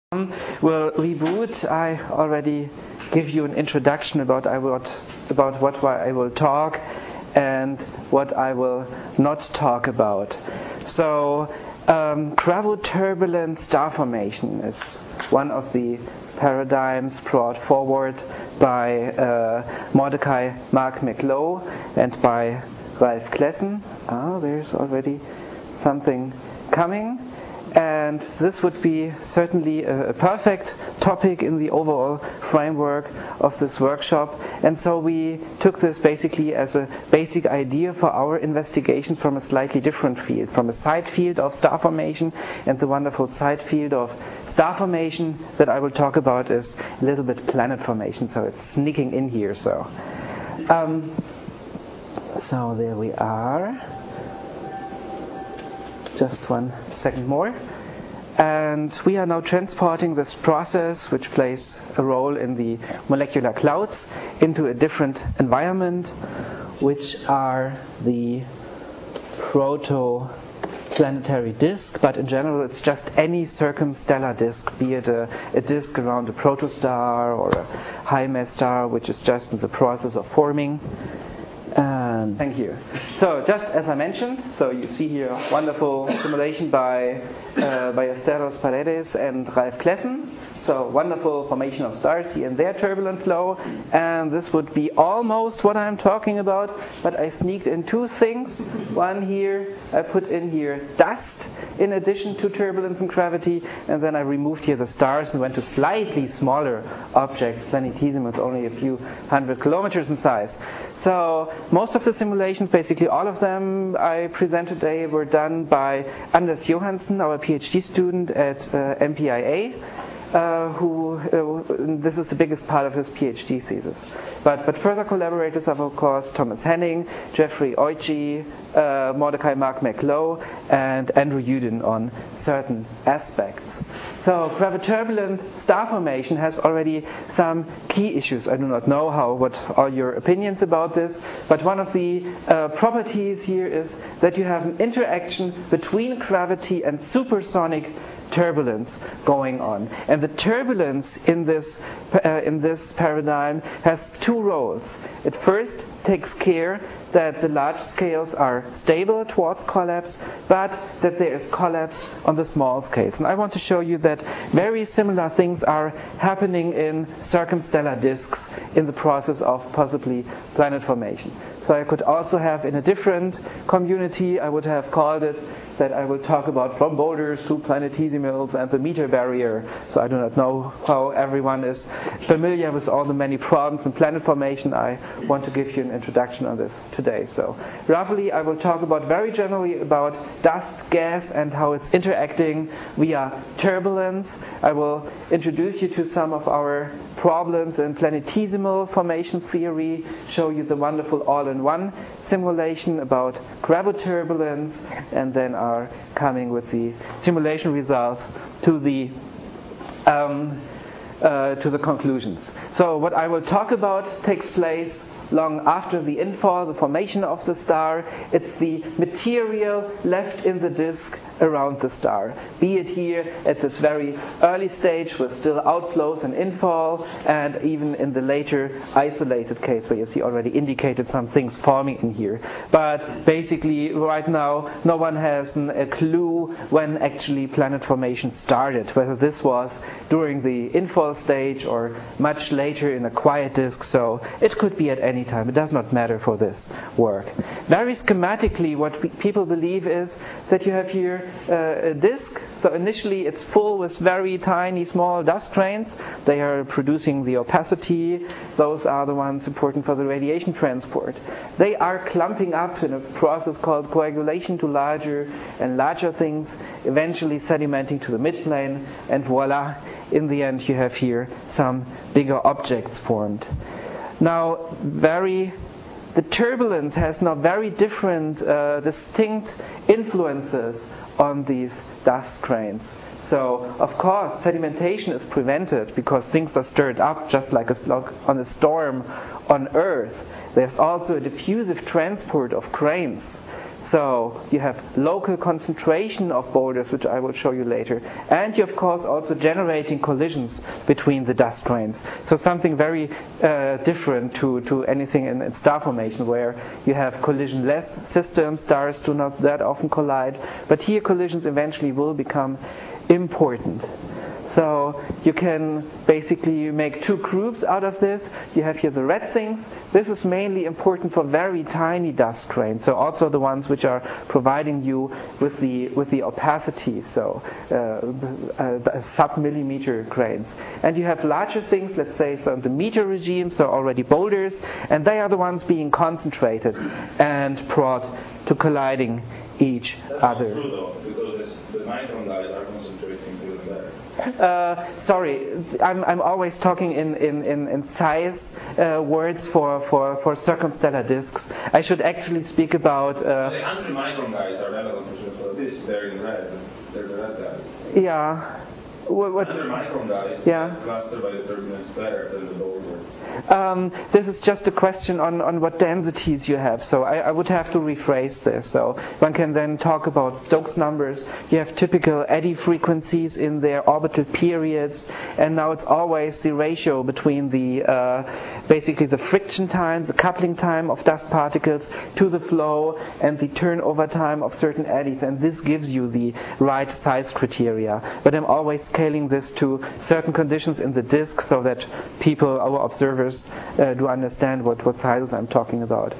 Will reboot. I already give you an introduction about what I will talk and what I will not talk about. So, graviturbulent star formation is one of the paradigms brought forward by Mordecai Mark McLough and by Ralph Klessen. There's already something coming. And this would be certainly a perfect topic in the overall framework of this workshop. And so we took this basically as a basic idea for our investigation from a slightly different field, from a side field of star formation. And the wonderful side field of star formation that I will talk about is a little bit planet formation. So it's sneaking in here. So there we are. Just 1 second more. And we are now transporting this process, which plays a role in the molecular clouds, into a different environment, which are the protoplanetary disk. But in general, it's just any circumstellar disk, be it a disk around a protostar or a high-mass star, which is just in the process of forming. And thank you. So just as I mentioned, so you see here a wonderful simulation by Esteros Paredes and Ralph Klessen. So wonderful formation of stars here and their turbulent flow. And this would be almost what I'm talking about, but I sneaked in 2 things. One here, I put in here dust in addition to turbulence and gravity, and then I removed here the stars and went to slightly smaller objects, planetesimals, only a few 100 kilometers in size. So most of the simulations, basically all of them I present today, were done by Anders Johansson, our PhD student at MPIA. This is the biggest part of his PhD thesis. But further collaborators are, of course, Thomas Henning, Jeffrey Oichi, Mordecai Mark McLough, and Andrew Yudin on certain aspects. So graviturbulent star formation has already some key issues. I do not know what are your opinions about this, but one of the properties here is that you have an interaction between gravity and supersonic turbulence going on. And the turbulence in this paradigm has 2 roles. It first takes care that the large scales are stable towards collapse, but that there is collapse on the small scales. And I want to show you that very similar things are happening in circumstellar disks in the process of possibly planet formation. So I could also have, in a different community, I would have called it that I will talk about from boulders to planetesimals and the meter barrier. So I do not know how everyone is familiar with all the many problems in planet formation. I want to give you an introduction on this today. So roughly I will talk about very generally about dust, gas, and how it's interacting via turbulence. I will introduce you to some of our problems in planetesimal formation theory, show you the wonderful all-in-one simulation about graviturbulence, and then are coming with the simulation results to the conclusions. So what I will talk about takes place long after the infall, the formation of the star. It's the material left in the disk around the star, be it here at this very early stage with still outflows and infall, and even in the later isolated case where you see already indicated some things forming in here. But basically right now no one has a clue when actually planet formation started, whether this was during the infall stage or much later in a quiet disk, so it could be at any time. It does not matter for this work. Very schematically, what people believe is that you have here a disk. So initially it's full with very tiny small dust grains. They are producing the opacity. Those are the ones important for the radiation transport. They are clumping up in a process called coagulation to larger and larger things, eventually sedimenting to the midplane, and voila, in the end you have here some bigger objects formed. Now, the turbulence has now very different, distinct influences on these dust grains. So, of course, sedimentation is prevented because things are stirred up just like on a storm on Earth. There's also a diffusive transport of grains. So you have local concentration of boulders, which I will show you later. And you, of course, also generating collisions between the dust grains. So something very different to anything in star formation, where you have collision-less systems. Stars do not that often collide. But here collisions eventually will become important. So you can basically make two groups out of this. You have here the red things. This is mainly important for very tiny dust grains, so also the ones which are providing you with the opacity, so sub-millimeter grains. And you have larger things, let's say, so in the meter regime, so already boulders, and they are the ones being concentrated and brought to colliding each other. That's not true though, because the micron guys are concentrating even better. Sorry, I'm always talking in size words for circumstellar disks. I should actually speak about. The anti-micron guys are relevant for circumstellar disks. They're in red. They're the red guys. Yeah. What? Anti-micron guys cluster by the turbulence better than the boulder. This is just a question on what densities you have. So I would have to rephrase this. So one can then talk about Stokes numbers. You have typical eddy frequencies in their orbital periods, and now it's always the ratio between the basically the friction time, the coupling time of dust particles to the flow, and the turnover time of certain eddies, and this gives you the right size criteria. But I'm always scaling this to certain conditions in the disk so that people, our observers, do understand what sizes I'm talking about.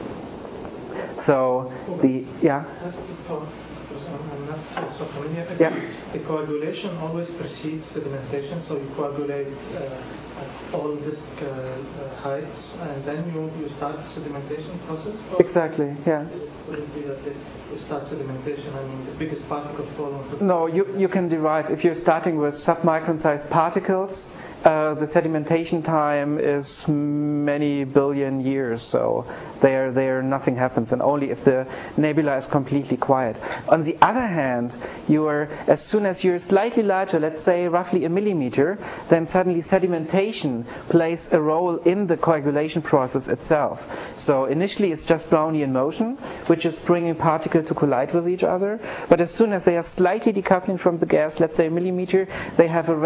So Just because I'm not so familiar. The coagulation always precedes sedimentation, so you coagulate all disk heights, and then you start the sedimentation process? Exactly, yeah. Would it be that you start sedimentation, I mean the biggest particle falling? No, you can derive, if you're starting with submicron sized particles, the sedimentation time is many billion years, so there nothing happens, and only if the nebula is completely quiet. On the other hand, as soon as you're slightly larger, let's say roughly a millimeter, then suddenly sedimentation plays a role in the coagulation process itself. So initially it's just Brownian motion, which is bringing particles to collide with each other, but as soon as they are slightly decoupling from the gas, let's say a millimeter, they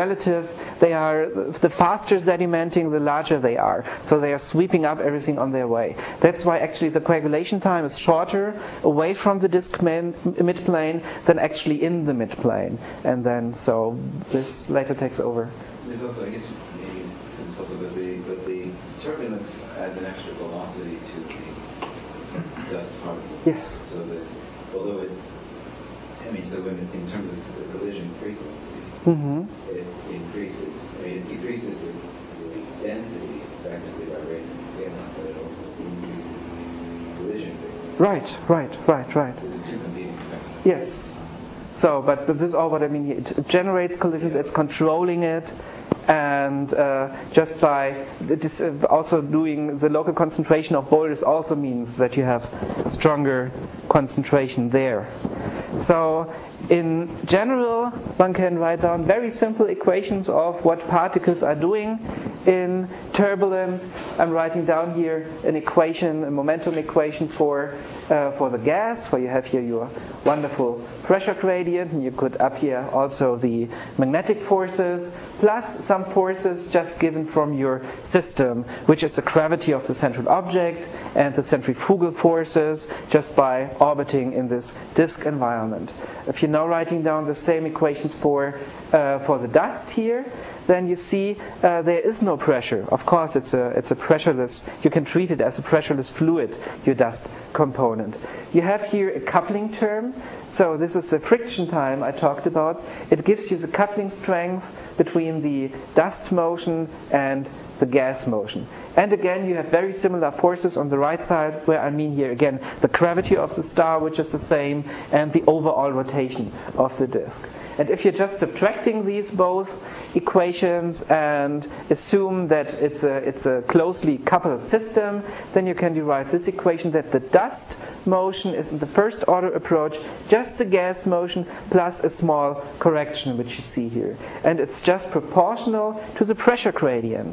are the faster sedimenting, the larger they are. So they are sweeping up everything on their way. That's why actually the coagulation time is shorter away from the disk midplane than actually in the midplane. And then, so this later takes over. There's also, I guess, maybe since also, but the turbulence adds an extra velocity to the dust particles. Yes. So that, although in terms of the collision frequency, it increases. It decreases the density effectively by raising the scale up, but it also increases the collision frequency. Right. There's two competing effects. Yes. So, but this is all what I mean here. It generates collisions, it's controlling it, and just by also doing the local concentration of boulders also means that you have stronger concentration there. So in general, one can write down very simple equations of what particles are doing in turbulence. I'm writing down here an equation, a momentum equation for the gas, where you have here your wonderful pressure gradient, and you could up here also the magnetic forces, plus some forces just given from your system, which is the gravity of the central object and the centrifugal forces just by orbiting in this disk environment. If you're now writing down the same equations for the dust here, then you see there is no pressure. Of course, it's a pressureless. You can treat it as a pressureless fluid, your dust component. You have here a coupling term. So this is the friction time I talked about. It gives you the coupling strength between the dust motion and the gas motion. And again, you have very similar forces on the right side, where I mean here again the gravity of the star, which is the same, and the overall rotation of the disk. And if you're just subtracting these both equations and assume that it's a closely coupled system, then you can derive this equation that the dust motion is in the first order approach just the gas motion plus a small correction, which you see here. And it's just proportional to the pressure gradient.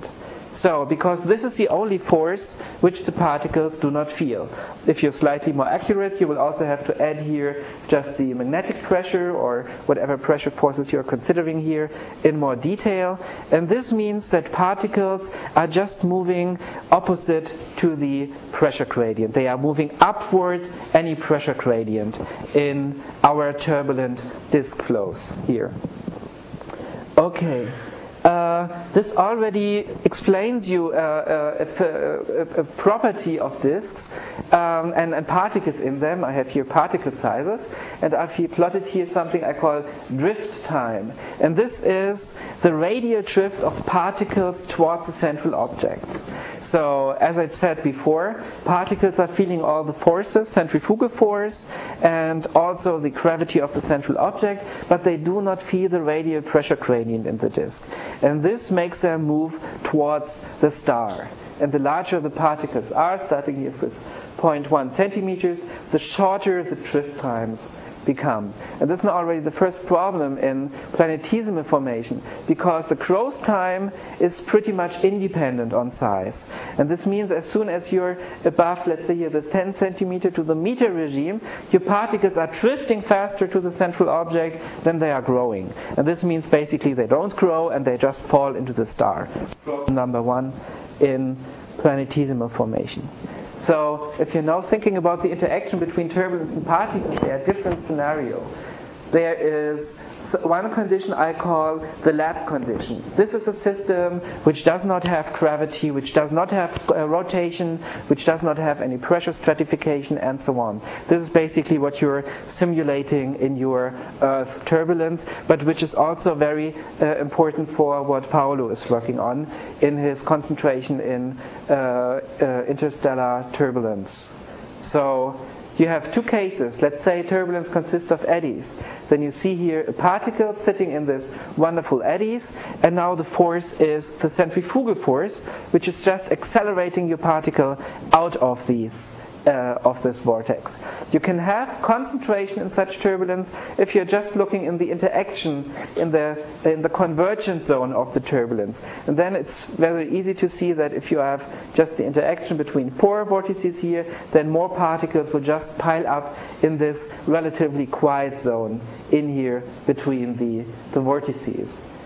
So, because this is the only force which the particles do not feel. If you're slightly more accurate, you will also have to add here just the magnetic pressure or whatever pressure forces you're considering here in more detail. And this means that particles are just moving opposite to the pressure gradient. They are moving upward any pressure gradient in our turbulent disk flows here. Okay. This already explains you a property of disks and particles in them. I have here particle sizes, and I've here plotted here something I call drift time. And this is the radial drift of particles towards the central objects. So, as I said before, particles are feeling all the forces, centrifugal force, and also the gravity of the central object, but they do not feel the radial pressure gradient in the disk. And this makes them move towards the star. And the larger the particles are, starting here with 0.1 centimeters, the shorter the drift times become. And this is now already the first problem in planetesimal formation, because the growth time is pretty much independent on size. And this means as soon as you're above, let's say here, the 10 centimeter to the meter regime, your particles are drifting faster to the central object than they are growing. And this means basically they don't grow and they just fall into the star. Problem number one in planetesimal formation. So if you're now thinking about the interaction between turbulence and particles, there are different scenarios. There is one condition I call the lab condition. This is a system which does not have gravity, which does not have rotation, which does not have any pressure stratification, and so on. This is basically what you're simulating in your Earth turbulence, but which is also very important for what Paolo is working on in his concentration in interstellar turbulence. So you have two cases. Let's say turbulence consists of eddies. Then you see here a particle sitting in this wonderful eddies, and now the force is the centrifugal force, which is just accelerating your particle out of these of this vortex. You can have concentration in such turbulence if you're just looking in the interaction in the convergence zone of the turbulence. And then it's very easy to see that if you have just the interaction between four vortices here, then more particles will just pile up in this relatively quiet zone in here between the vortices.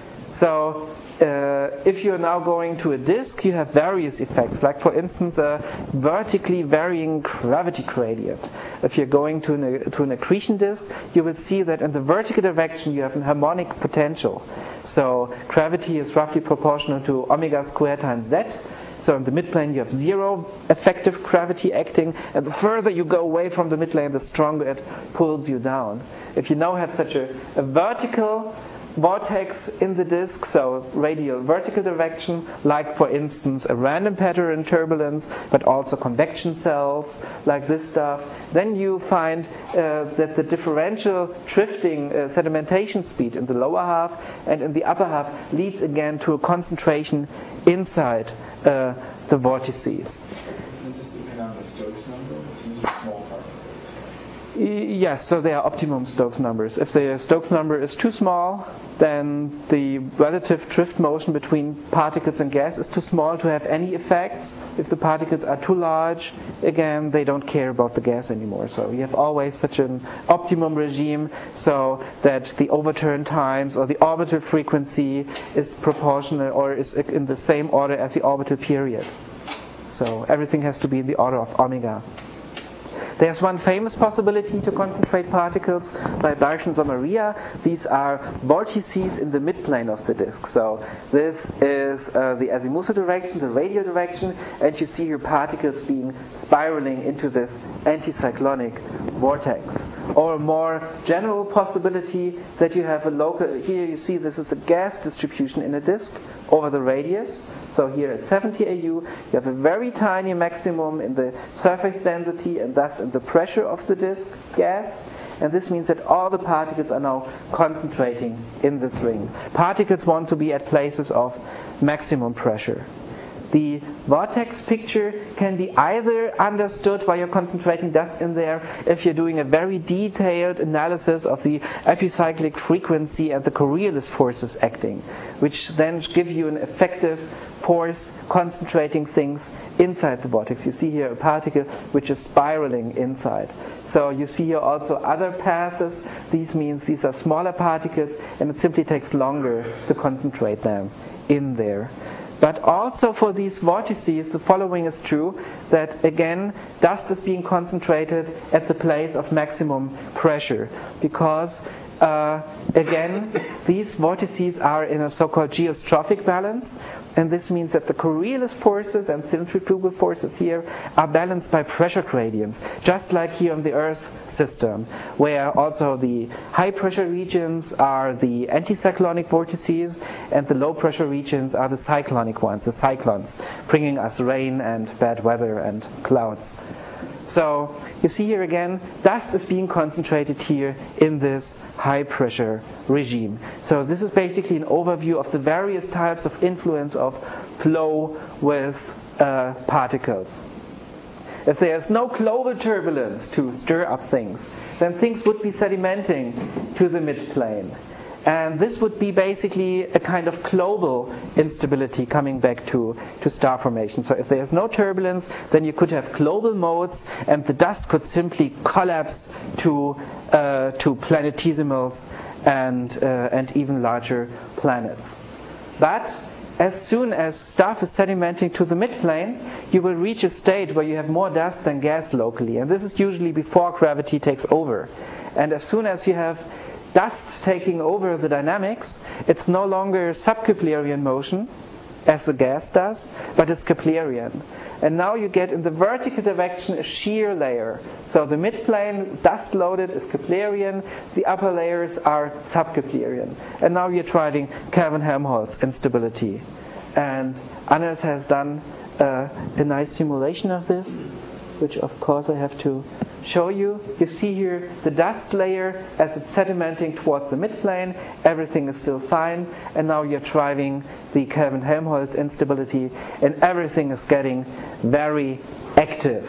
So if you're now going to a disk, you have various effects, like for instance a vertically varying gravity gradient. If you're going to an accretion disk, you will see that in the vertical direction you have a harmonic potential. So gravity is roughly proportional to omega squared times z. So in the midplane you have zero effective gravity acting, and the further you go away from the midplane, the stronger it pulls you down. If you now have such a vertical vortex in the disk, so radial vertical direction, like for instance a random pattern turbulence, but also convection cells, like this stuff, then you find that the differential drifting sedimentation speed in the lower half and in the upper half leads again to a concentration inside the vortices. Does this depend on the Stokes number? These are small particles. Yes, so they are optimum Stokes numbers. If the Stokes number is too small, then the relative drift motion between particles and gas is too small to have any effects. If the particles are too large, again, they don't care about the gas anymore. So you have always such an optimum regime so that the overturn times or the orbital frequency is proportional or is in the same order as the orbital period. So everything has to be in the order of omega. There's one famous possibility to concentrate particles by Barshans-Omaria. These are vortices in the midplane of the disk. So this is the azimuthal direction, the radial direction, and you see your particles being spiraling into this anticyclonic vortex. Or a more general possibility that you have a local, here you see this is a gas distribution in a disk over the radius. So here at 70 AU, you have a very tiny maximum in the surface density and thus in the pressure of the disk gas. And this means that all the particles are now concentrating in this ring. Particles want to be at places of maximum pressure. The vortex picture can be either understood while you're concentrating dust in there if you're doing a very detailed analysis of the epicyclic frequency and the Coriolis forces acting, which then give you an effective force concentrating things inside the vortex. You see here a particle which is spiraling inside. So you see here also other paths. These means these are smaller particles, and it simply takes longer to concentrate them in there. But also for these vortices, the following is true, that again, dust is being concentrated at the place of maximum pressure, because again, these vortices are in a so-called geostrophic balance, and this means that the Coriolis forces and centrifugal forces here are balanced by pressure gradients, just like here on the Earth system, where also the high pressure regions are the anticyclonic vortices and the low pressure regions are the cyclonic ones, the cyclones, bringing us rain and bad weather and clouds. So you see here again, dust is being concentrated here in this high pressure regime. So this is basically an overview of the various types of influence of flow with particles. If there's no global turbulence to stir up things, then things would be sedimenting to the midplane. And this would be basically a kind of global instability coming back to star formation. So if there's no turbulence, then you could have global modes, and the dust could simply collapse to planetesimals and even larger planets. But as soon as stuff is sedimenting to the midplane, you will reach a state where you have more dust than gas locally. And this is usually before gravity takes over. And as soon as you have dust taking over the dynamics, it's no longer subcaplarian motion as the gas does, but it's Keplerian. And now you get in the vertical direction a shear layer. So the midplane, dust loaded, is Keplerian, the upper layers are subcaplarian. And now you're driving Kelvin-Helmholtz instability. And Anders has done a nice simulation of this, which of course I have to show you. You see here the dust layer as it's sedimenting towards the midplane. Everything is still fine, and now you're driving the Kelvin-Helmholtz instability, and everything is getting very active.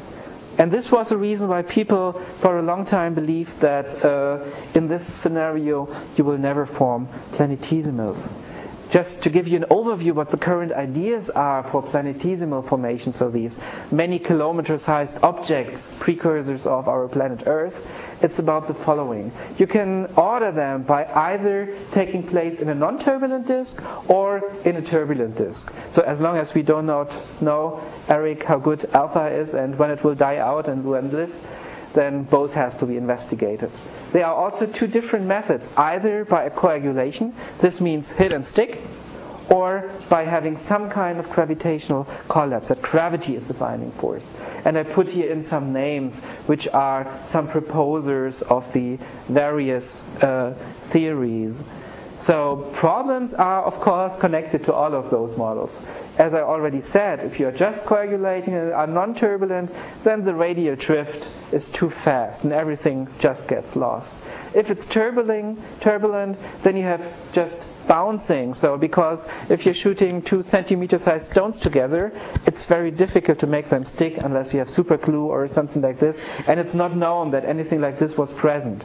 And this was a reason why people for a long time believed that in this scenario you will never form planetesimals. Just to give you an overview what the current ideas are for planetesimal formation, so these many kilometer-sized objects, precursors of our planet Earth, it's about the following. You can order them by either taking place in a non-turbulent disk or in a turbulent disk. So as long as we do not know, Eric, how good alpha is and when it will die out and when live, then both has to be investigated. There are also two different methods, either by a coagulation, this means hit and stick, or by having some kind of gravitational collapse, that gravity is the binding force. And I put here in some names, which are some proposers of the various theories. So problems are, of course, connected to all of those models. As I already said, if you're just coagulating and are non-turbulent, then the radial drift is too fast and everything just gets lost. If it's turbulent, then you have just bouncing. So because if you're shooting 2 centimeter sized stones together, it's very difficult to make them stick unless you have super glue or something like this. And it's not known that anything like this was present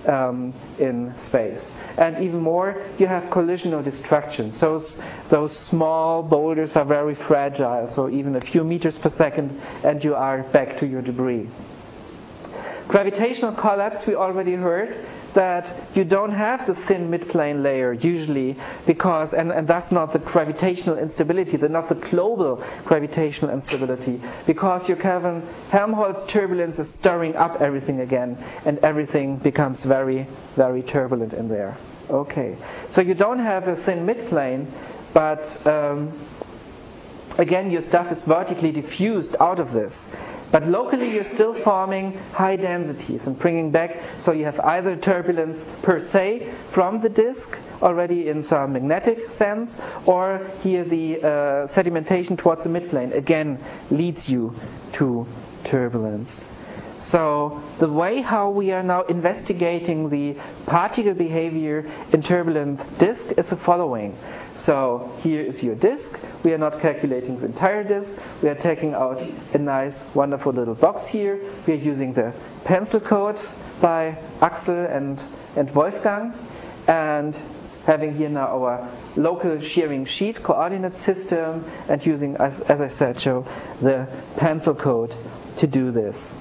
in space. And even more, you have collisional destruction. So those small boulders are very fragile, so even a few meters per second and you are back to your debris. Gravitational collapse, we already heard that you don't have the thin midplane layer usually because, and that's not the gravitational instability, not the global gravitational instability, because your Kelvin-Helmholtz turbulence is stirring up everything again and everything becomes very, very turbulent in there. Okay, so you don't have a thin midplane, but again your stuff is vertically diffused out of this. But locally you're still forming high densities and bringing back, so you have either turbulence per se from the disk already in some magnetic sense, or here the sedimentation towards the midplane again leads you to turbulence. So the way how we are now investigating the particle behavior in turbulent disk is the following. So here is your disk. We are not calculating the entire disk. We are taking out a nice, wonderful little box here. We are using the pencil code by Axel and Wolfgang, and having here now our local shearing sheet coordinate system, and using, as I said, Joe, the pencil code to do this.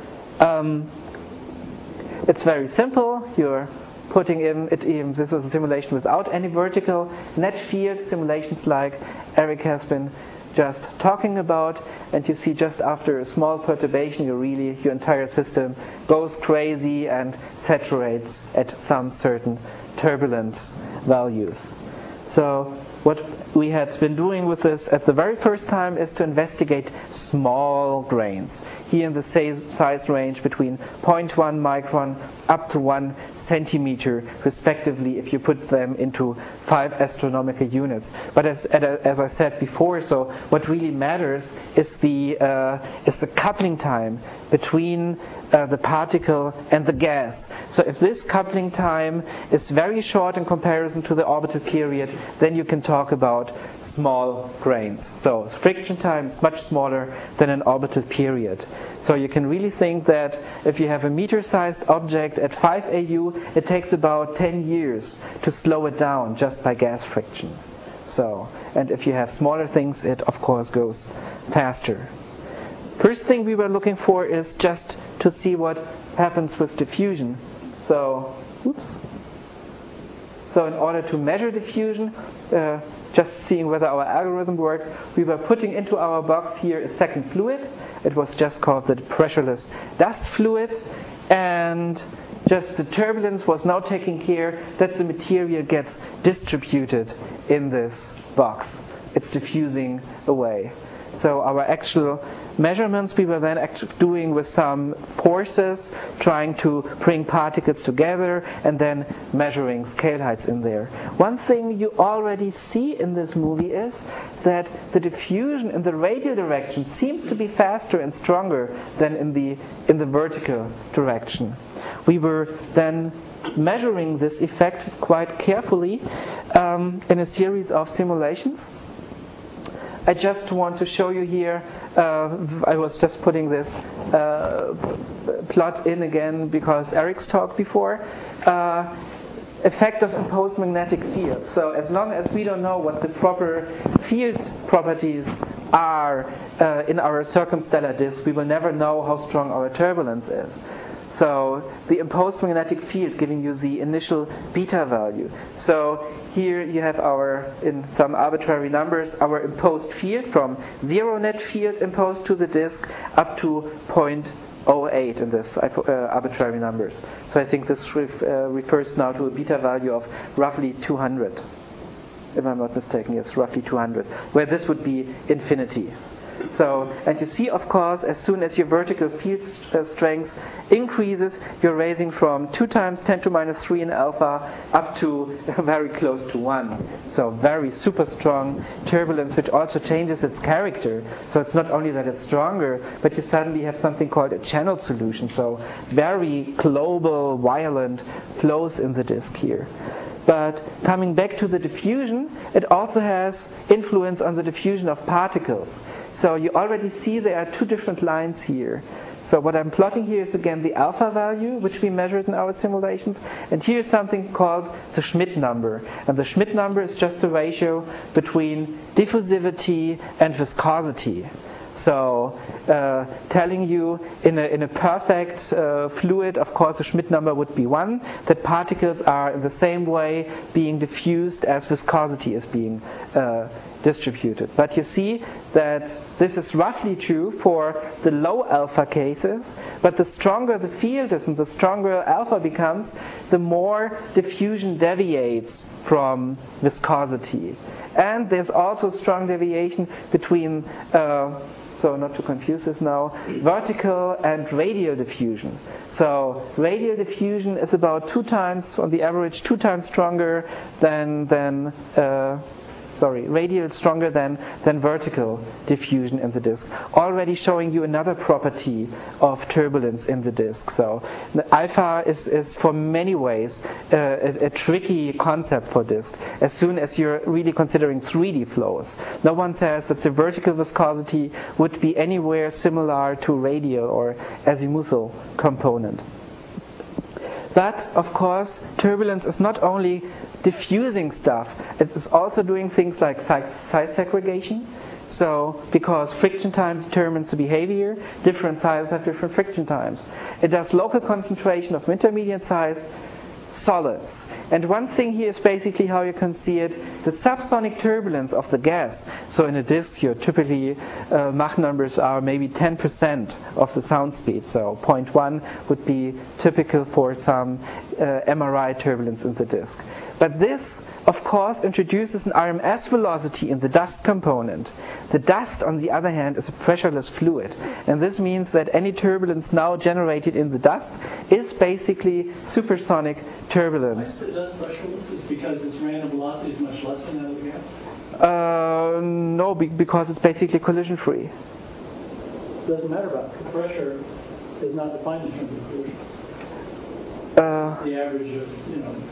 It's very simple. You're putting in it. This is a simulation without any vertical net field, simulations like Eric has been just talking about, and you see just after a small perturbation, your entire system goes crazy and saturates at some certain turbulence values. So what we had been doing with this at the very first time is to investigate small grains. Here in the size range between 0.1 micron up to 1 centimeter, respectively, if you put them into 5 astronomical units. But as I said before, so what really matters is the coupling time between the particle and the gas. So if this coupling time is very short in comparison to the orbital period, then you can talk about small grains. So friction time is much smaller than an orbital period. So you can really think that if you have a meter-sized object at 5 AU, it takes about 10 years to slow it down just by gas friction. So, and if you have smaller things, it of course goes faster. First thing we were looking for is just to see what happens with diffusion. So in order to measure diffusion, just seeing whether our algorithm works, we were putting into our box here a second fluid. It was just called the pressureless dust fluid, and just the turbulence was now taking care that the material gets distributed in this box. It's diffusing away. So our actual measurements we were then doing with some forces, trying to bring particles together and then measuring scale heights in there. One thing you already see in this movie is that the diffusion in the radial direction seems to be faster and stronger than in the vertical direction. We were then measuring this effect quite carefully in a series of simulations. I just want to show you here, I was just putting this plot in again because Eric's talked before, effect of imposed magnetic field. So as long as we don't know what the proper field properties are in our circumstellar disk, we will never know how strong our turbulence is. So the imposed magnetic field giving you the initial beta value. So here you have in some arbitrary numbers, our imposed field from 0 net field imposed to the disk up to 0.08 in this arbitrary numbers. So I think this refers now to a beta value of roughly 200. If I'm not mistaken, yes, roughly 200, where this would be infinity. So, and you see, of course, as soon as your vertical field strength increases, you're raising from 2 times 10 to minus 3 in alpha up to very close to 1. So very super strong turbulence, which also changes its character. So it's not only that it's stronger, but you suddenly have something called a channel solution. So very global, violent flows in the disk here. But coming back to the diffusion, it also has influence on the diffusion of particles. So you already see there are 2 different lines here. So what I'm plotting here is again the alpha value, which we measured in our simulations. And here's something called the Schmidt number. And the Schmidt number is just the ratio between diffusivity and viscosity. So telling you in a perfect fluid, of course, the Schmidt number would be 1, that particles are in the same way being diffused as viscosity is being distributed. But you see that this is roughly true for the low alpha cases, but the stronger the field is and the stronger alpha becomes, the more diffusion deviates from viscosity. And there's also strong deviation between so not to confuse this now, vertical and radial diffusion. So radial diffusion is about 2 times, on the average, 2 times stronger than Radial is stronger than vertical diffusion in the disk. Already showing you another property of turbulence in the disk. So the alpha is for many ways a tricky concept for disk. As soon as you're really considering 3D flows, no one says that the vertical viscosity would be anywhere similar to radial or azimuthal component. But, of course, turbulence is not only diffusing stuff, it is also doing things like size segregation. So, because friction time determines the behavior, different sizes have different friction times. It does local concentration of intermediate size solids. And one thing here is basically how you can see it, the subsonic turbulence of the gas. So in a disk, your typically Mach numbers are maybe 10% of the sound speed. So 0.1 would be typical for some MRI turbulence in the disk. But this, of course, introduces an RMS velocity in the dust component. The dust, on the other hand, is a pressureless fluid. And this means that any turbulence now generated in the dust is basically supersonic turbulence. Why is the dust pressureless? Is because its random velocity is much less than that of the gas? No, because it's basically collision-free. It doesn't matter about the pressure is not defined in terms of collisions. The average of,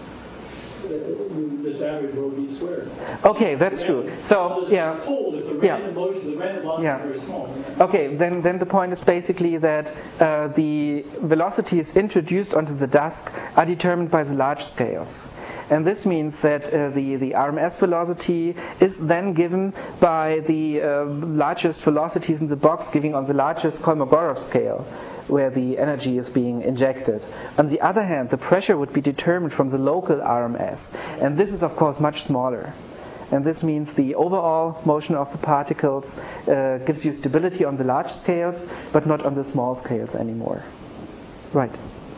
this average rho v squared. Okay, that's true. So, yeah. If the random motion, the random velocity is very small. Okay, then the point is basically that the velocities introduced onto the dust are determined by the large scales. And this means that the RMS velocity is then given by the largest velocities in the box, giving on the largest Kolmogorov scale, where the energy is being injected. On the other hand, the pressure would be determined from the local RMS. And this is, of course, much smaller. And this means the overall motion of the particles gives you stability on the large scales, but not on the small scales anymore. Right.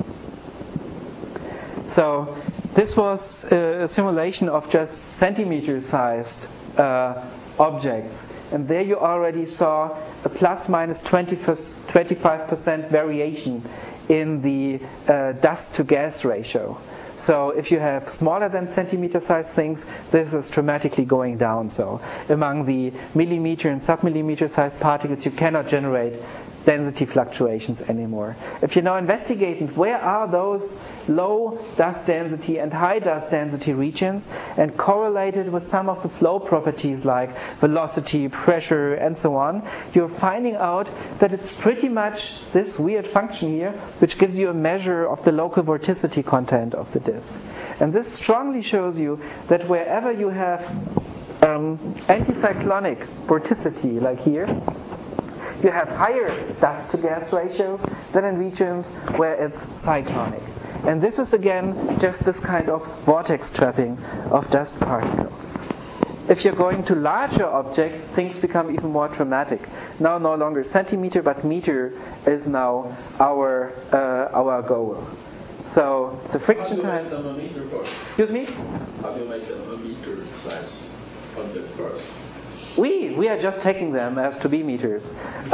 So this was a simulation of just centimeter-sized objects. And there you already saw a plus minus 25% variation in the dust to gas ratio. So if you have smaller than centimeter-sized things, this is dramatically going down. So among the millimeter and submillimeter-sized particles, you cannot generate density fluctuations anymore. If you're now investigating where are those low dust density and high dust density regions and correlated with some of the flow properties like velocity, pressure, and so on, you're finding out that it's pretty much this weird function here which gives you a measure of the local vorticity content of the disk. And this strongly shows you that wherever you have anticyclonic vorticity, like here, you have higher dust to gas ratios than in regions where it's cyclonic. And this is again just this kind of vortex trapping of dust particles. If you're going to larger objects, things become even more dramatic. Now no longer centimeter, but meter is now our goal. So the friction time. How do you make them a meter first? Excuse me? How do you make them a meter size object first? We are just taking them as to be meters.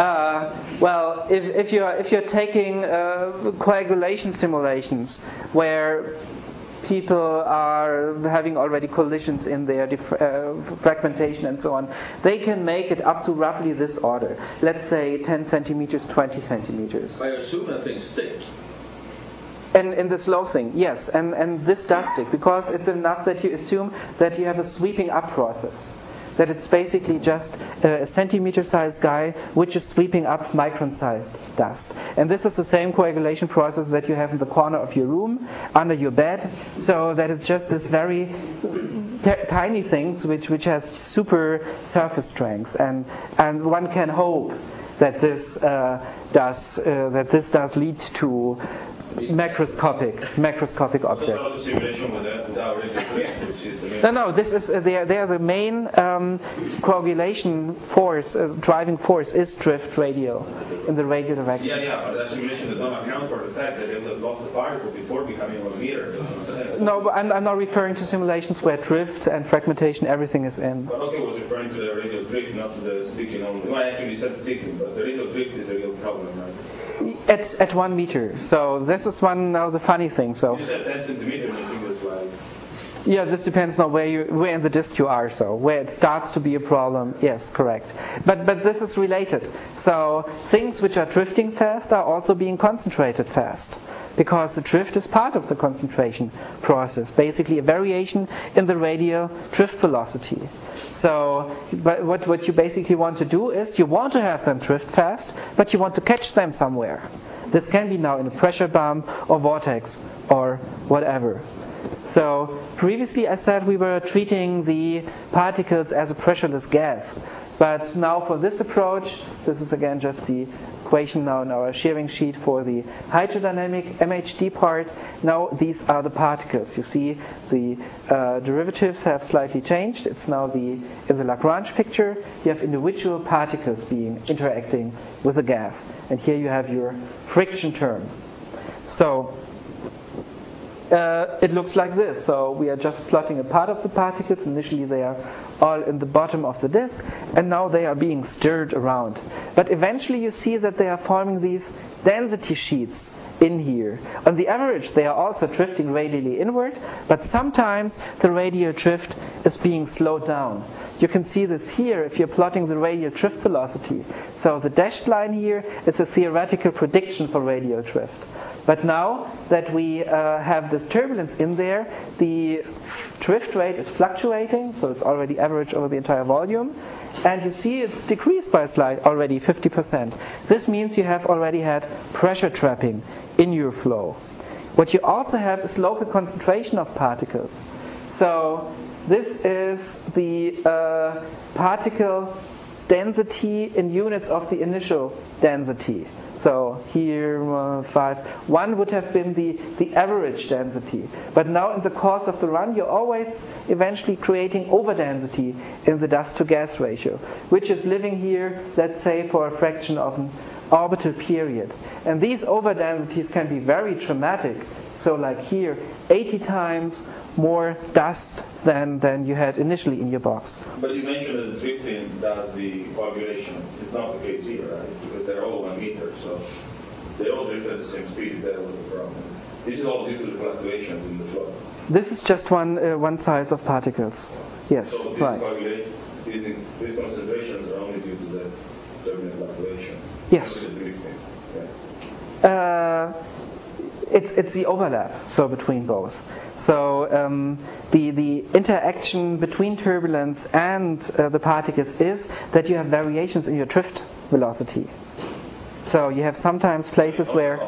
Well, if you're taking coagulation simulations where people are having already collisions in their fragmentation and so on, they can make it up to roughly this order. Let's say 10 centimeters, 20 centimeters. I assume that thing sticks. And in the slow thing, yes, and this does stick because it's enough that you assume that you have a sweeping up process. That it's basically just a centimeter-sized guy which is sweeping up micron-sized dust. And this is the same coagulation process that you have in the corner of your room, under your bed, so that it's just this very tiny things which has super surface strengths. And one can hope that this does lead to macroscopic objects. Also simulation with our No. This is they are the main coagulation force, driving force is drift radial in the radial direction. Yeah, but that simulation does not account for the fact that they would have lost the particle before becoming 1 meter. No, but I'm not referring to simulations where drift and fragmentation, everything is in. But okay, was referring to the radial drift, not to the sticking only. Well, I actually said sticking, but the radial drift is a real problem, right? It's at 1 meter. So this is one now the funny thing. So you said 10 centimeters, I think it's like Yeah, this depends on where in the disk you are. So where it starts to be a problem, yes, correct. But this is related. So things which are drifting fast are also being concentrated fast, because the drift is part of the concentration process. Basically, a variation in the radial drift velocity. So, but what you basically want to do is you want to have them drift fast, but you want to catch them somewhere. This can be now in a pressure bump or vortex or whatever. So previously I said we were treating the particles as a pressureless gas. But now for this approach, this is again just the equation now in our shearing sheet for the hydrodynamic MHD part. Now these are the particles. You see the derivatives have slightly changed. It's now in the Lagrange picture, you have individual particles interacting with the gas. And here you have your friction term. So it looks like this. So we are just plotting a part of the particles. Initially they are all in the bottom of the disk, and now they are being stirred around. But eventually you see that they are forming these density sheets in here. On the average they are also drifting radially inward, but sometimes the radial drift is being slowed down. You can see this here if you're plotting the radial drift velocity. So the dashed line here is a theoretical prediction for radial drift. But now that we have this turbulence in there, the drift rate is fluctuating, so it's already average over the entire volume. And you see it's decreased by a slight, already 50%. This means you have already had pressure trapping in your flow. What you also have is local concentration of particles. So this is the particle density in units of the initial density. So here 1 would have been the average density. But now in the course of the run, you're always eventually creating overdensity in the dust to gas ratio, which is living here, let's say, for a fraction of an orbital period. And these overdensities can be very dramatic. So like here, 80 times more dust than you had initially in your box. But you mentioned that the drifting does the coagulation. It's not the case here, right? Because they're all 1 meter, so they all drift at the same speed. That was the problem. This is all due to the fluctuations in the flow. This is just one size of particles. Yes, so this right. These concentrations are only due to the turbulent fluctuation. Yes. Not the drifting. Yeah. It's the overlap, so between both. So the interaction between turbulence and the particles is that you have variations in your drift velocity. So you have sometimes places where...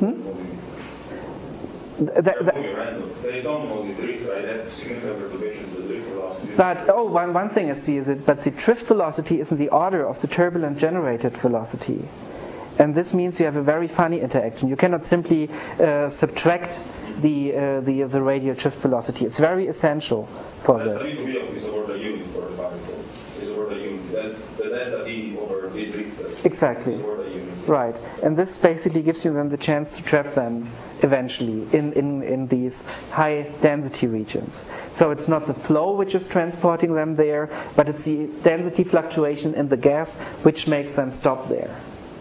They don't only drift, right? They have significant perturbations in the drift velocity. But one thing is but the drift velocity is in the order of the turbulent generated velocity. And this means you have a very funny interaction. You cannot simply subtract the radial drift velocity. It's very essential for this. The V is over the unit for the particle. Is over the unit. The delta V over V drift. Exactly. Is over the unit. Right. And this basically gives you then the chance to trap them eventually in these high density regions. So it's not the flow which is transporting them there, but it's the density fluctuation in the gas which makes them stop there.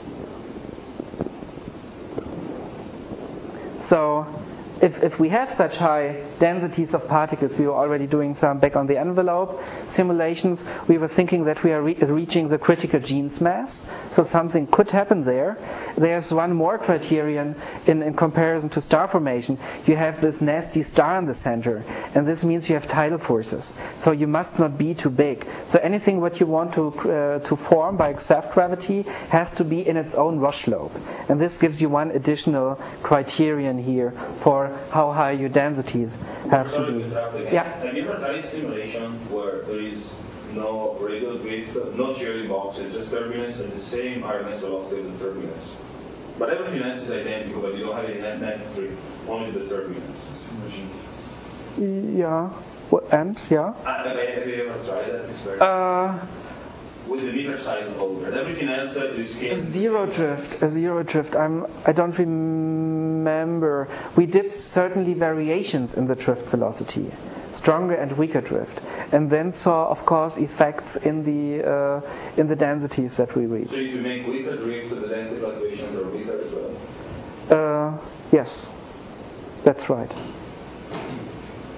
So if we have such high densities of particles, we were already doing some back on the envelope simulations, we were thinking that we are reaching the critical Jeans mass. So something could happen there. There's one more criterion in comparison to star formation. You have this nasty star in the center, and this means you have tidal forces. So you must not be too big. So anything what you want to form by self-gravity has to be in its own Roche lobe. And this gives you one additional criterion here for how high your densities have to be. Yeah. Have you ever tried simulation where there is no radial drift, no shearing box, it's just turbulence and the same RMS velocity of the turbulence? But everything else is identical, but you don't have any net drift, only the turbulence. Yeah. And? Yeah? Have you ever tried that experiment? With the meter size over. Everything else is a zero drift. I don't remember. We did certainly variations in the drift velocity, stronger and weaker drift, and then saw, of course, effects in the densities that we reached. So if you make weaker drift, the density fluctuations are weaker as well? Yes, that's right.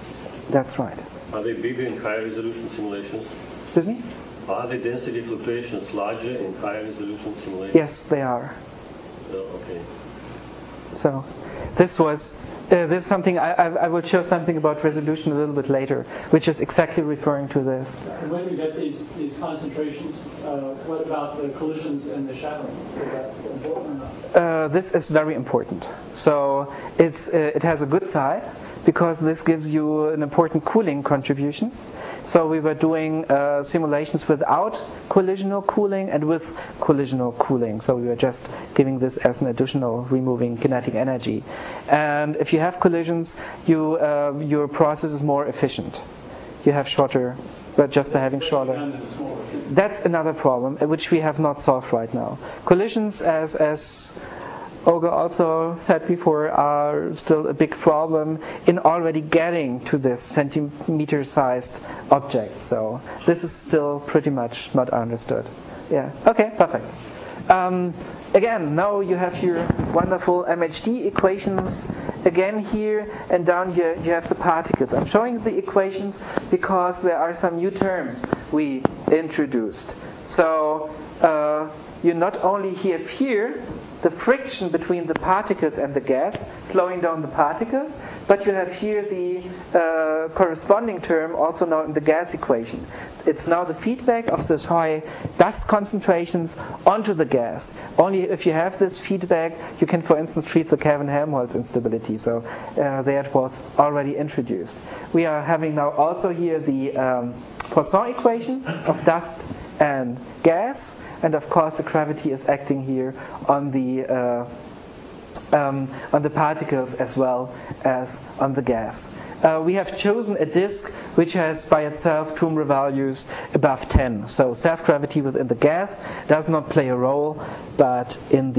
That's right. Are they bigger in higher resolution simulations? Excuse me? Are the density fluctuations larger in higher resolution simulations? Yes, they are. Oh, okay. So this is something I will show something about resolution a little bit later, which is exactly referring to this. And when you get these concentrations, what about the collisions and the shattering? Is that important or not? This is very important. So it has a good side because this gives you an important cooling contribution. So we were doing simulations without collisional cooling and with collisional cooling. So we were just giving this as an additional removing kinetic energy. And if you have collisions, your process is more efficient. You have shorter, but just by having shorter. That's another problem, which we have not solved right now. Collisions, as Olga also said before, are still a big problem in already getting to this centimeter-sized object. So this is still pretty much not understood. Yeah. Okay. Perfect. Again, now you have your wonderful MHD equations. Again here and down here you have the particles. I'm showing the equations because there are some new terms we introduced. So you not only have here the friction between the particles and the gas, slowing down the particles, but you have here the corresponding term also now in the gas equation. It's now the feedback of this high dust concentrations onto the gas. Only if you have this feedback, you can, for instance, treat the Kelvin-Helmholtz instability. So that was already introduced. We are having now also here the Poisson equation of dust and gas. And of course, the gravity is acting here on the particles as well as on the gas. We have chosen a disk which has by itself Tumor values above 10. So self-gravity within the gas does not play a role, but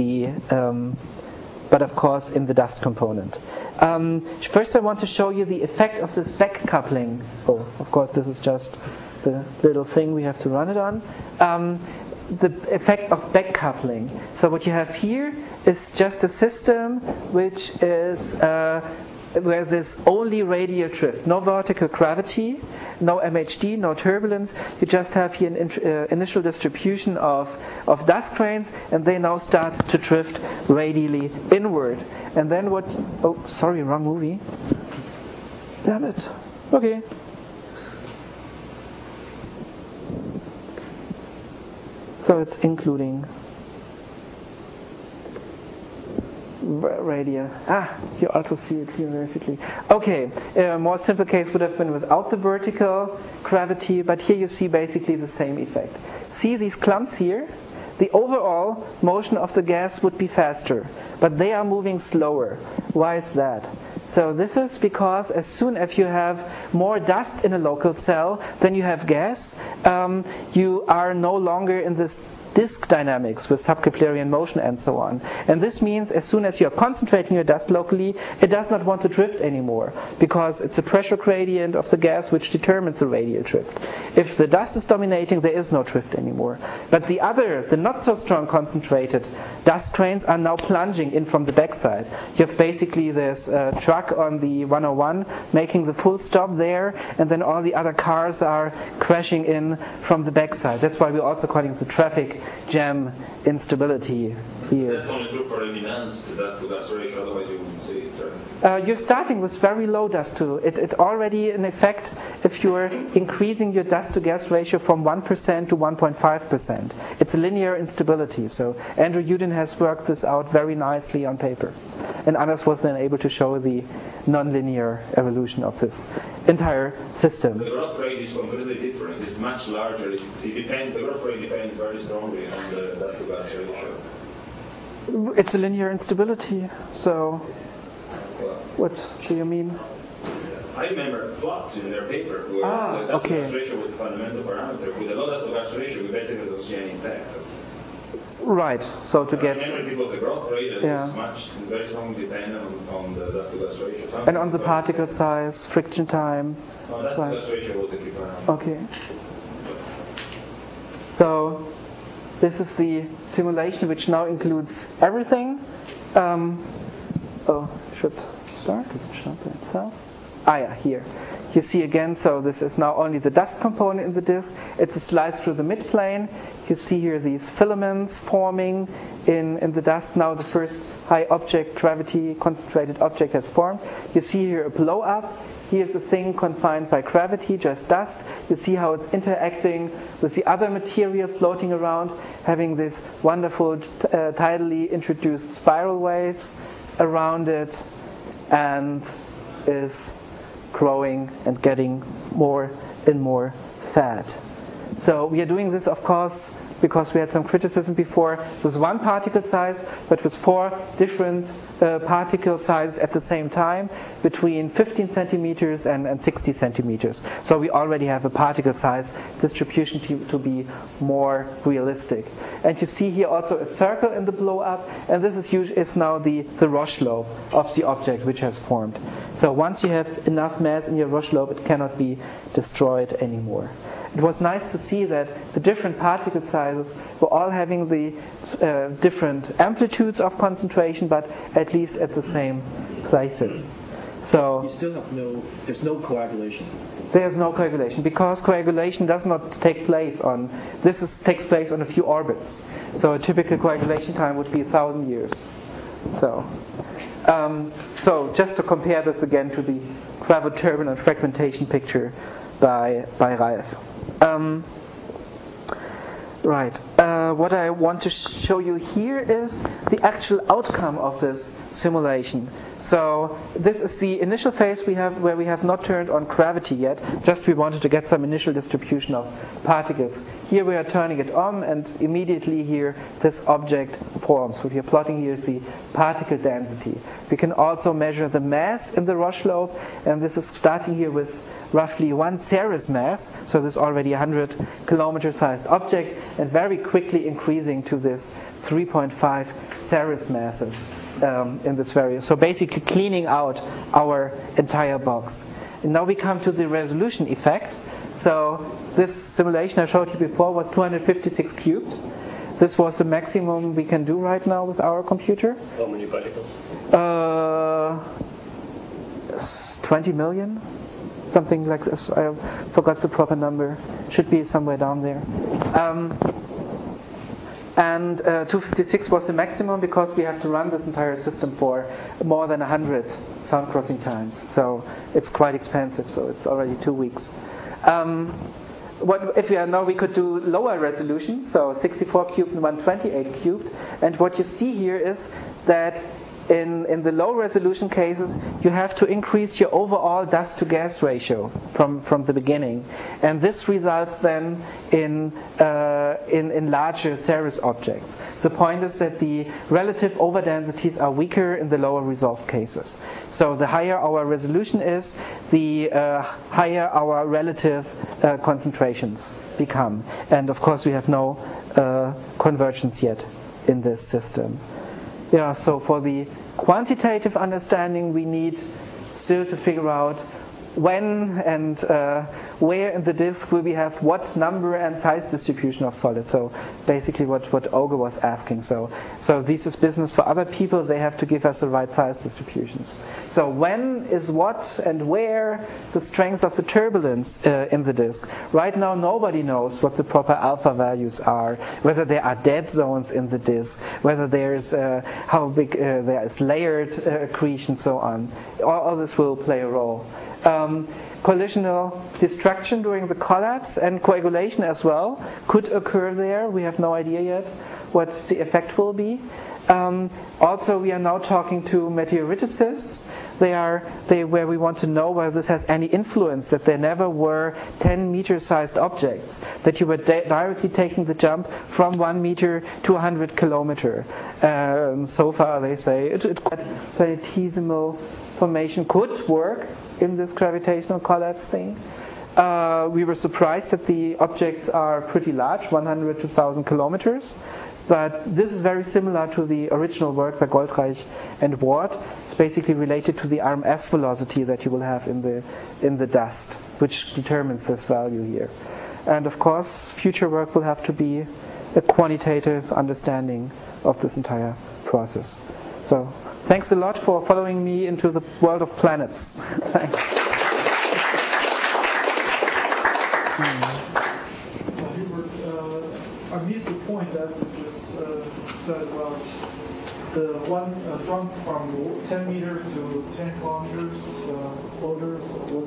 of course in the dust component. First, I want to show you the effect of this back coupling. Oh, of course, this is just the little thing we have to run it on. The effect of back coupling. So what you have here is just a system which is where there's only radial drift, no vertical gravity, no MHD, no turbulence. You just have here an initial distribution of dust grains, and they now start to drift radially inward. And then what? Oh, sorry, wrong movie. Damn it. Okay. So it's including radial. You also see it here very quickly. Okay, a more simple case would have been without the vertical gravity, but here you see basically the same effect. See these clumps here? The overall motion of the gas would be faster, but they are moving slower. Why is that? So this is because as soon as you have more dust in a local cell than you have gas, you are no longer in this disk dynamics with subcaplarian motion and so on. And this means as soon as you are concentrating your dust locally, it does not want to drift anymore because it's a pressure gradient of the gas which determines the radial drift. If the dust is dominating, there is no drift anymore. But the not so strong concentrated dust grains are now plunging in from the backside. You have basically this truck on the 101 making the full stop there, and then all the other cars are crashing in from the backside. That's why we're also calling it the traffic jam instability here. That's only true for enhanced dust-to-gas ratio, otherwise you wouldn't see it, right? You're starting with very low dust to it already in effect if you're increasing your dust-to-gas ratio from 1% to 1.5%. It's a linear instability. So Andrew Uden has worked this out very nicely on paper. And Anders was then able to show the nonlinear evolution of this entire system. The growth rate is completely different. It's much larger. The growth rate depends very strongly on the dust-to-gas ratio. It's a linear instability. So, what do you mean? I remember plots in their paper where the dust-to-gas ratio was the fundamental parameter. With the low dust-to-gas ratio, we basically don't see any effect. Right. So to get. Remember, because the growth rate is very strongly dependent on the dust-to-gas ratio. And on the particle size, friction time. No, dust-to-gas ratio was the key parameter. Okay. So this is the simulation which now includes everything. Should start. Does it start by itself? Here. You see again, so this is now only the dust component in the disk. It's a slice through the midplane. You see here these filaments forming in the dust. Now the first high object, gravity concentrated object has formed. You see here a blow up. Here's a thing confined by gravity, just dust. You see how it's interacting with the other material floating around, having these wonderful tidally introduced spiral waves around it, and is growing and getting more and more fat. So we are doing this, of course, because we had some criticism before with one particle size, but with 4 different particle sizes at the same time, between 15 centimeters and 60 centimeters. So we already have a particle size distribution to be more realistic. And you see here also a circle in the blow up, and this is now the Roche lobe of the object which has formed. So once you have enough mass in your Roche lobe, it cannot be destroyed anymore. It was nice to see that the different particle sizes were all having the different amplitudes of concentration, but at least at the same places. So you still have there's no coagulation. There's no coagulation, because coagulation does not take place takes place on a few orbits. So a typical coagulation time would be 1,000 years. So just to compare this again to the graviturbulent fragmentation picture by Ralph. What I want to show you here is the actual outcome of this simulation. So this is the initial phase where we have not turned on gravity yet. Just we wanted to get some initial distribution of particles. Here we are turning it on, and immediately here this object forms. What you're plotting here is the particle density. We can also measure the mass in the Roche lobe, and this is starting here with roughly 1 Ceres mass, so this is already a 100 kilometer sized object, and very quickly increasing to this 3.5 Ceres masses in this variable. So basically cleaning out our entire box. And now we come to the resolution effect. So this simulation I showed you before was 256 cubed. This was the maximum we can do right now with our computer. How many particles? 20 million. Something like this. I forgot the proper number. Should be somewhere down there. And 256 was the maximum, because we have to run this entire system for more than 100 sound crossing times. So it's quite expensive. So it's already 2 weeks. What if we could do lower resolution, so 64 cubed and 128 cubed. And what you see here is that in the low resolution cases, you have to increase your overall dust to gas ratio from the beginning, and this results then in larger Ceres objects. The point is that the relative overdensities are weaker in the lower resolved cases. So the higher our resolution is, the higher our relative concentrations become. And of course, we have no convergence yet in this system. Yeah, so for the quantitative understanding, we need still to figure out when and where in the disk will we have what number and size distribution of solids. So basically what Oge was asking. So this is business for other people. They have to give us the right size distributions. So when is what and where the strength of the turbulence in the disk? Right now nobody knows what the proper alpha values are, whether there are dead zones in the disk, whether there's how big there is layered accretion, so on. All this will play a role. Collisional destruction during the collapse and coagulation as well could occur there. We have no idea yet what the effect will be. Also, we are now talking to meteoriticists. Where we want to know whether this has any influence, that there never were 10-meter sized objects, that you were directly taking the jump from 1 meter to 100 kilometer. So far, they say planetesimal formation could work in this gravitational collapse thing. We were surprised that the objects are pretty large, 100 to 1,000 kilometers. But this is very similar to the original work by Goldreich and Ward. It's basically related to the RMS velocity that you will have in the dust, which determines this value here. And of course, future work will have to be a quantitative understanding of this entire process. So thanks a lot for following me into the world of planets. Thanks. Hubert, I missed the point that you just said about the one trunk from 10 meters to 10 kilometers orders.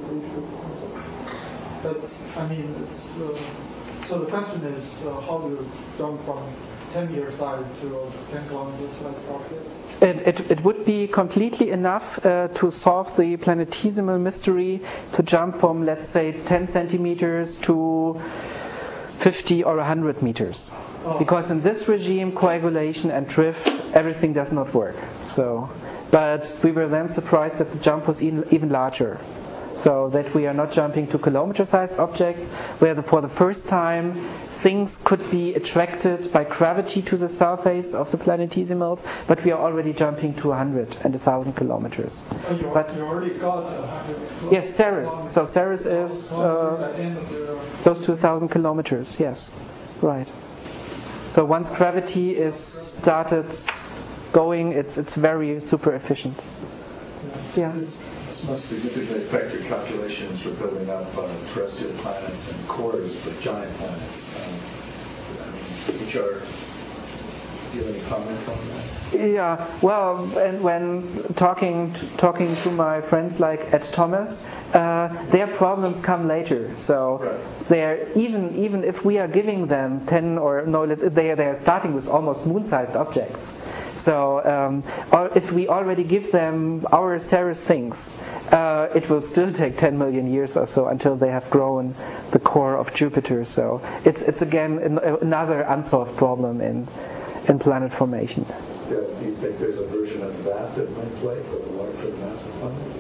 That's, I mean, it's, so the question is how do you jump from 10 meter size to a 10 kilometer size rocket? It would be completely enough to solve the planetesimal mystery to jump from, let's say, 10 centimeters to 50 or 100 meters. Oh. Because in this regime, coagulation and drift, everything does not work. So, but we were then surprised that the jump was even larger. So that we are not jumping to kilometer-sized objects, where for the first time things could be attracted by gravity to the surface of the planetesimals, but we are already jumping to 100 and 1,000 kilometers. Oh, you already got 100. Yes, Ceres. So Ceres is close to 1,000 kilometers. Yes, right. So once gravity is started going, it's very super efficient. Yeah. This must significantly affect your calculations for building up terrestrial planets and cores for giant planets. Do you have any comments on that? Yeah, well, and when talking to my friends like Ed Thomas, their problems come later. So right. They're even if we are giving them 10 or no, they are starting with almost moon-sized objects. So if we already give them our Ceres things, it will still take 10 million years or so until they have grown the core of Jupiter. So it's again another unsolved problem in planet formation. Do you think there's a version of that might play for the larger massive planets?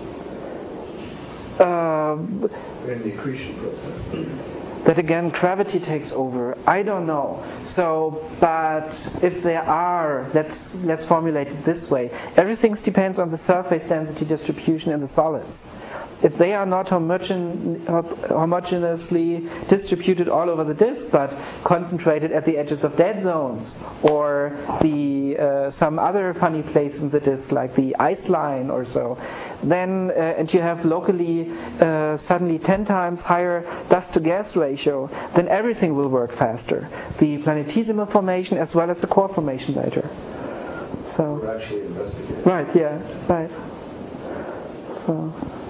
In the accretion process. But again, gravity takes over. I don't know. So, but if there are, let's formulate it this way. Everything depends on the surface density distribution in the solids. If they are not homogeneously distributed all over the disk, but concentrated at the edges of dead zones or some other funny place in the disk, like the ice line or so, then and you have locally suddenly 10 times higher dust-to-gas ratio, then everything will work faster. The planetesimal formation as well as the core formation later. So. We're actually investigating. Right. Yeah. Right. So.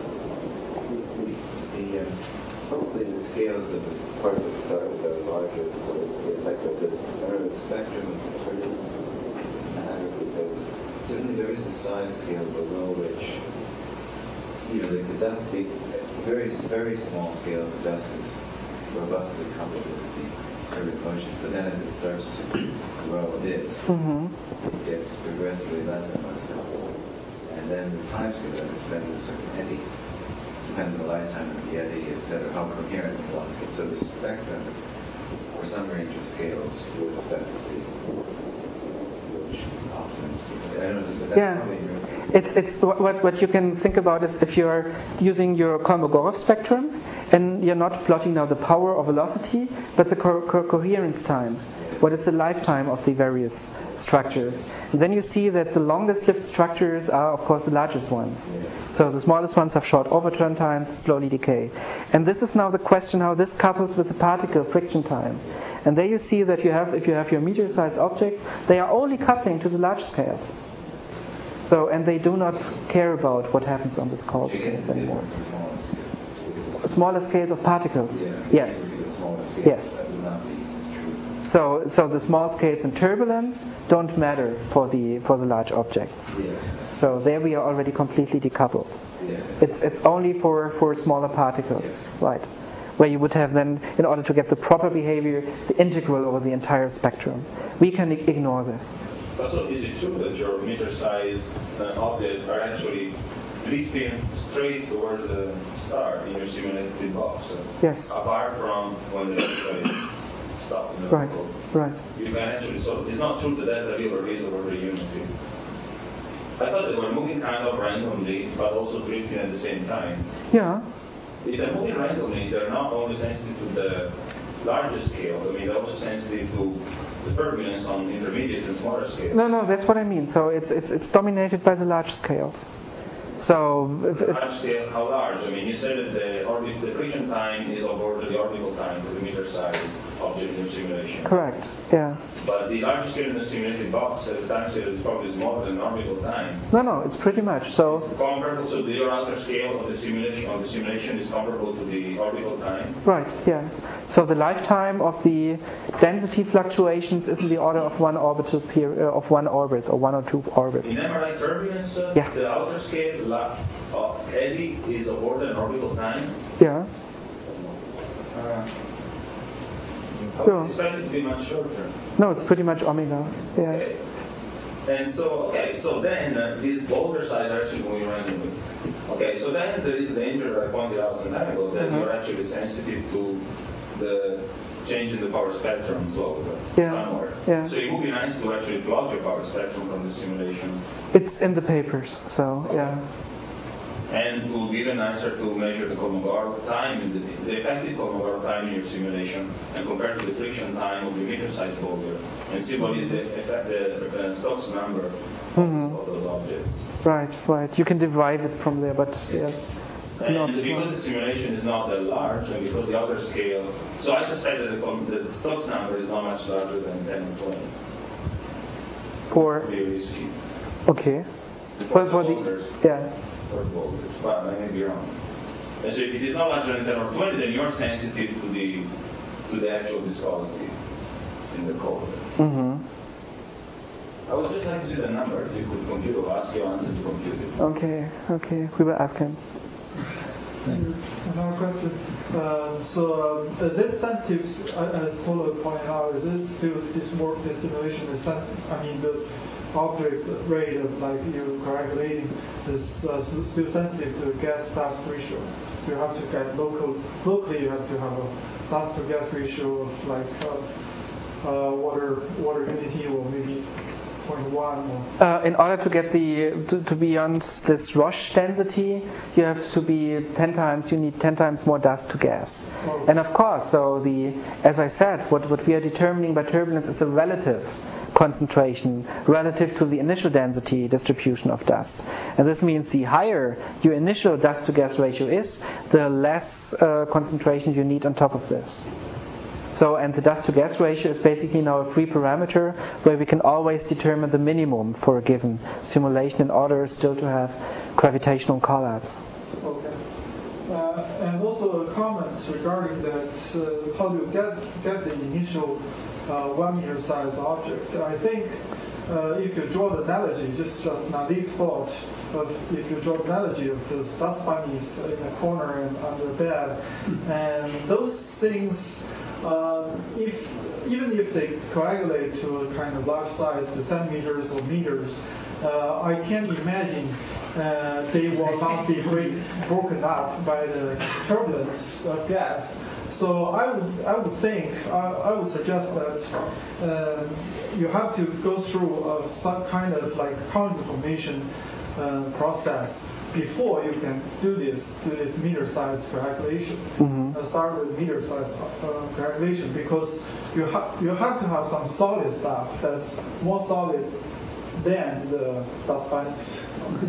Hopefully the scales of the particles are larger, so the effect of this spectrum of turbulence, because certainly there is a size scale below which, the dust, very, very small scales of dust is robustly coupled with the turbulent motions, but then as it starts to grow a bit, it gets progressively less and less coupled. And then the time scale that it spends in a certain eddy depends on the lifetime of the eddy, etc., how coherent the loss gets. So the spectrum, for some range of scales, would affect the optimism. I don't know, but that's probably it's what you can think about is if you're using your Kolmogorov spectrum and you're not plotting now the power or velocity, but the coherence time. What is the lifetime of the various structures? And then you see that the longest lived structures are, of course, the largest ones. So the smallest ones have short overturn times, slowly decay. And this is now the question how this couples with the particle friction time. And there you see that if you have your meter-sized object, they are only coupling to the large scales. So, and they do not care about what happens on the small scales anymore. Smaller scales of particles. Yes. Yes. So the small scales in turbulence don't matter for the large objects. So there we are already completely decoupled. It's only for smaller particles, right? Where you would have then, in order to get the proper behavior, the integral over the entire spectrum. We can ignore this. Also, is it true that your meter-sized objects are actually drifting straight towards the star in your simulated box? Yes. Apart from when they stop in the Right. You can actually, so it's not true that delta V over V is over the unity. I thought they were moving kind of randomly, but also drifting at the same time. Yeah. If they're moving randomly, they're not only sensitive to the larger scale, they're also sensitive to the turbulence on intermediate and smaller scale. No, that's what I mean. So it's dominated by the large scales. So, large scale, how large? I mean, you said that the friction time is of order the orbital time for the meter size object in your simulation. Correct. Yeah. But the larger scale in the simulated box has a time scale that is probably smaller than orbital time. No, it's pretty much so. Comparable to your outer scale of the simulation is comparable to the orbital time. Right. Yeah. So the lifetime of the density fluctuations is in the order of one orbital of one orbit or one or two orbits. In MRI turbulence, yeah. The outer scale eddy is of order and orbital time. Yeah. I would expect it to be much shorter. No, it's pretty much omega. Yeah. Okay. And so then these boulder sizes are actually moving randomly. Okay, so then there is the danger that I pointed out some time ago that you're actually sensitive to the change in the power spectrum slope somewhere. Yeah. So it would be nice to actually plot your power spectrum from the simulation. It's in the papers, so yeah. And it will be even nicer to measure the Kolmogorov time, the effective Kolmogorov time in your simulation, and compare to the friction time of the meter-sized boulder, and see what is the Stokes number of those objects. Right. You can derive it from there, but yes. And because the simulation is not that large, and because the outer scale, so I suspect that the Stokes number is not much larger than 10 or 20. For very risky. Okay. For the boulders. Yeah. For the boulders, but I may be wrong. And so if it is not larger than 10 or 20, then you're sensitive to the actual viscosity in the core. I would just like to see the number if you could compute or ask your answer to compute it. Okay. We will ask him. Another question. Is it sensitive, as Paul pointed out, is it still this simulation is sensitive? I mean, the object's rate of like you calculating is still sensitive to the gas-dust ratio. So you have to get locally you have to have a dust to gas ratio of like water humidity or maybe 0.1. In order to get to beyond this Roche density, you have to be 10 times. You need 10 times more dust to gas. Oh. And of course, so as I said, what we are determining by turbulence is a relative concentration relative to the initial density distribution of dust. And this means the higher your initial dust to gas ratio is, the less concentration you need on top of this. So, and the dust to gas ratio is basically now a free parameter where we can always determine the minimum for a given simulation in order still to have gravitational collapse. Okay. And also a comment regarding that, how do you get the initial 1 meter size object? I think if you draw the analogy, just a naive thought of if you draw the analogy of those dust bunnies in a corner and under a bed, and those things, even if they coagulate to a kind of large size, to centimeters or meters, I can't imagine they will not be broken up by the turbulence of gas. So I would suggest that you have to go through some kind of like quantum formation process before you can do this meter size calculation. Start with meter size calculation because you have to have some solid stuff that's more solid than the dust bunnies.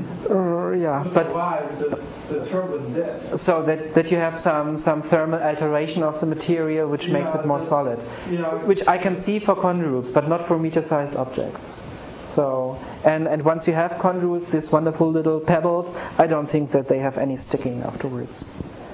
To survive the turbulent disk. So that you have some thermal alteration of the material which makes it more solid. Which I can see for chondrules, but not for meter-sized objects. So and once you have chondrules, these wonderful little pebbles, I don't think that they have any sticking afterwards.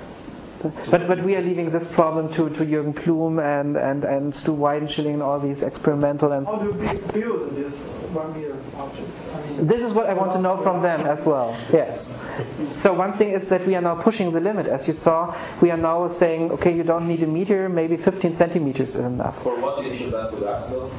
But we are leaving this problem to Jürgen Plum and Stu Weidenschilling and all these experimental and. How do you build these 1 meter objects? I mean, this is what I want to know from them as well. Yes. So one thing is that we are now pushing the limit. As you saw, we are now saying, okay, you don't need a meter, maybe 15 centimeters is enough. For what initial dust to gas though?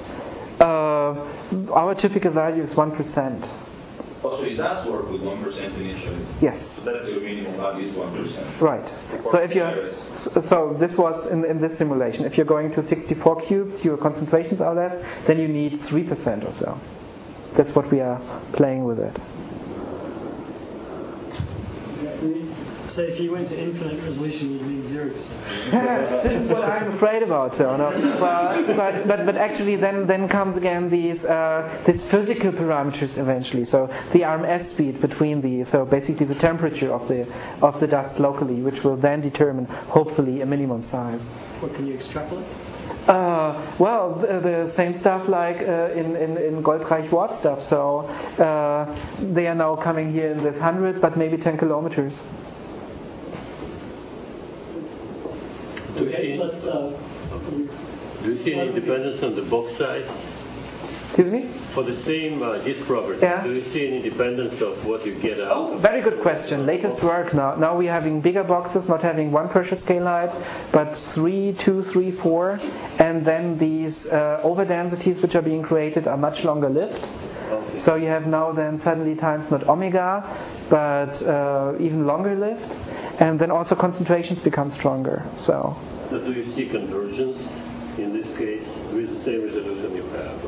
Our typical value is 1%. Oh, so it does work with 1% initially? Yes. So that's your minimum value is 1%. Right. So if so this was in this simulation. If you're going to 64 cubed, your concentrations are less, then you need 3% or so. That's what we are playing with it. So if you went to infinite resolution, you'd need 0%. This is what I'm afraid about. So, no. But actually, then comes again these physical parameters eventually. So the RMS speed between so basically the temperature of the dust locally, which will then determine hopefully a minimum size. What can you extrapolate? Well, the same stuff like in Goldreich Ward stuff. So they are now coming here in this 100, but maybe 10 kilometers. Okay, let's. Do you see any dependence on the box size? Excuse me? For the same disk property, do you see any dependence of what you get out? Oh, very good question. Latest work now. Now we're having bigger boxes, not having one pressure scale height, but 3, 2, 3, 4, and then these overdensities which are being created are much longer lived. Okay. So you have now then suddenly times not omega, but even longer lived, and then also concentrations become stronger. So do you see convergence in this case with the same resolution you have?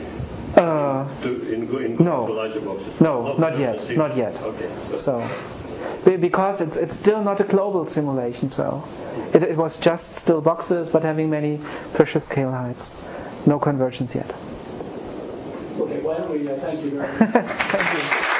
No, larger boxes? No, not yet. Not yet. Okay. So, because it's still not a global simulation, so it was just still boxes, but having many pressure scale heights. No convergence yet. Okay, why don't we thank you very much. Thank you.